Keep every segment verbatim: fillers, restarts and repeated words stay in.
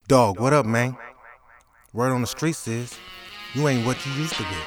Dog, what up, man? Word on the streets is, you ain't what you used to be.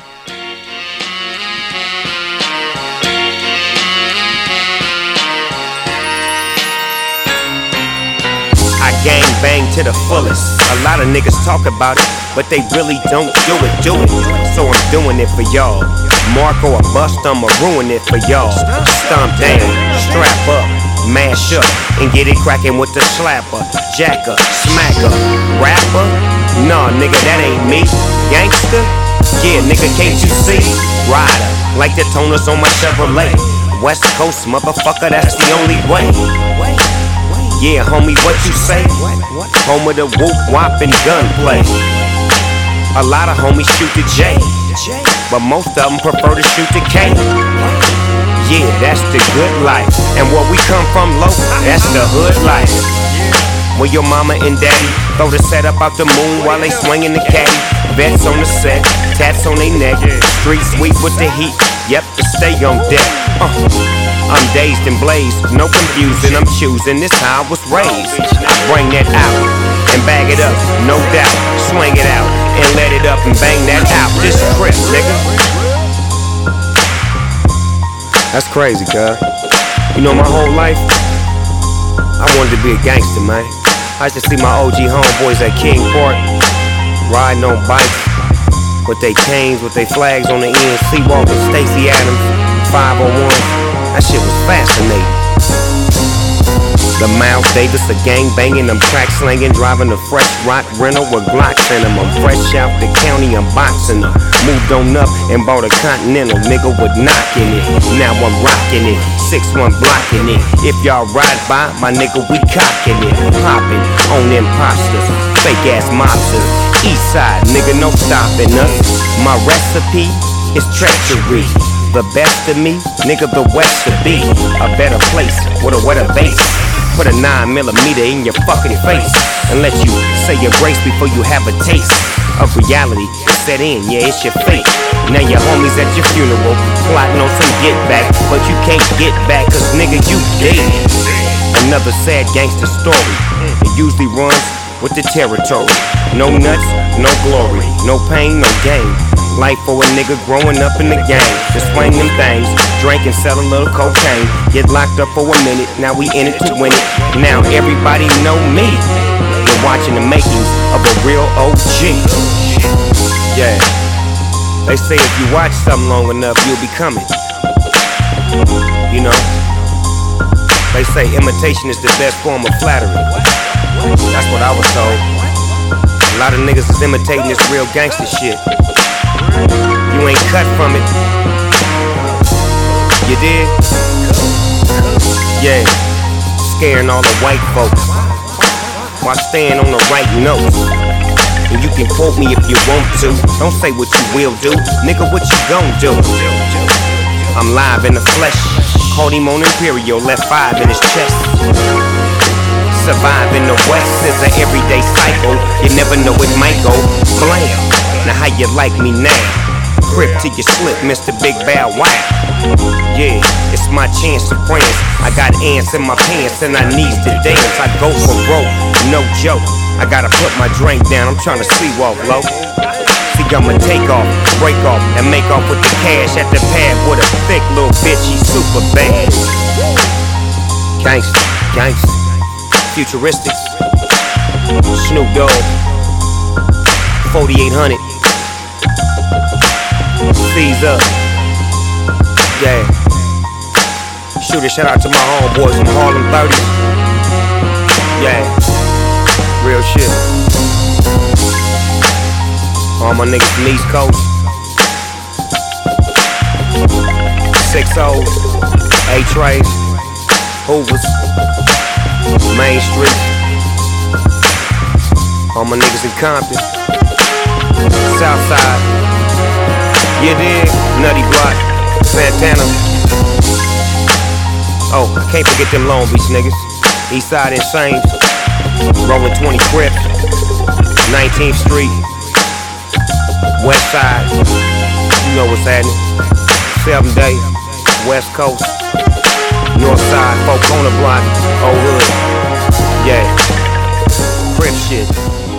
I gang bang to the fullest. A lot of niggas talk about it, but they really don't do it, do it. So I'm doing it for y'all. Marco or bust, I'ma ruin it for y'all. Stomp down, strap up, mash up, and get it crackin' with the slapper, jacker, smacker, rapper. Nah, nigga, that ain't me. Gangster? Yeah, nigga, can't you see? Rider, like the toners on my Chevrolet. West Coast, motherfucker, that's the only way. Yeah, homie, what you say? Home of the whoop, whop, and gunplay. A lot of homies shoot the J, but most of them prefer to shoot the K. Yeah, that's the good life. And where we come from, low, that's the hood life. Where your mama and daddy throw the set up out the moon while they swinging the caddy. Vets on the set, tats on they neck. Street sweep with the heat, yep, to stay on deck. uh. I'm dazed and blazed, no confusing, I'm choosing, this how I was raised. I bring that out and bag it up, no doubt. Swing it out and let it up and bang that out. This crib, nigga. That's crazy, cuz. You know, my whole life, I wanted to be a gangster, man. I used to see my O G homeboys at King Park, riding on bikes with they canes, with they flags on the end, Seawalker, Stacey Adams, five oh one. That shit was fascinating. The Miles Davis, a gang banging, I'm track slanging, driving a fresh rock rental with Glocks in them. I'm fresh out the county, I'm boxing them. Moved on up and bought a Continental, nigga with knocking it. Now I'm rocking it, six one blocking it. If y'all ride by, my nigga, we cocking it. Popping on imposters, fake ass mobsters. East side, nigga, no stopping us. My recipe is treachery. The best of me, nigga, the west to be. A better place with a wetter base. Put a nine millimeter in your fucking face and let you say your grace before you have a taste of reality. Set in, yeah, it's your fate. Now your homies at your funeral plotting on some get back, but you can't get back cause nigga, you dead. Another sad gangster story. It usually runs with the territory. No nuts, no glory, no pain, no gain. Life for a nigga growing up in the game. Just swing them things, drink and sell a little cocaine. Get locked up for a minute, now we in it to win it. Now everybody know me. You're watching the makings of a real O G. Yeah, they say if you watch something long enough, you'll become it. You know, they say imitation is the best form of flattery. That's what I was told. A lot of niggas is imitating this real gangster shit. You ain't cut from it. You did? Yeah. Scaring all the white folks while staying on the right notes. And you can quote me if you want to. Don't say what you will do. Nigga, what you gon' do? I'm live in the flesh. Caught him on Imperial, left five in his chest. Survive in the West is an everyday cycle. You never know it might go blam. Now how you like me now? Crip till you slip, Mister Big Bow Wow. Yeah, it's my chance to prance. I got ants in my pants and I needs to dance. I go for broke, no joke. I gotta put my drink down, I'm tryna sleepwalk low. See, I'ma take off, break off, and make off with the cash at the pad with a thick little bitch, she's super bad. Gangsta, gangsta. Futuristics, Snoop Dogg, forty-eight hundred, Seize up, yeah. Shoot a shout out to my homeboys from Harlem thirty, yeah. Real shit. All my niggas from East Coast, six O's, A-Trays, Hoovers, Main Street. All my niggas in Compton, Southside. You dig? Nutty Block, Santana. Oh, I can't forget them Long Beach niggas. Eastside Insane, Rolling twenty Crips, nineteenth Street, West Side. You know what's happening. Seven Day, West Coast, North Side, Folk on the Block, Old Hood. Yeah, Crip shit.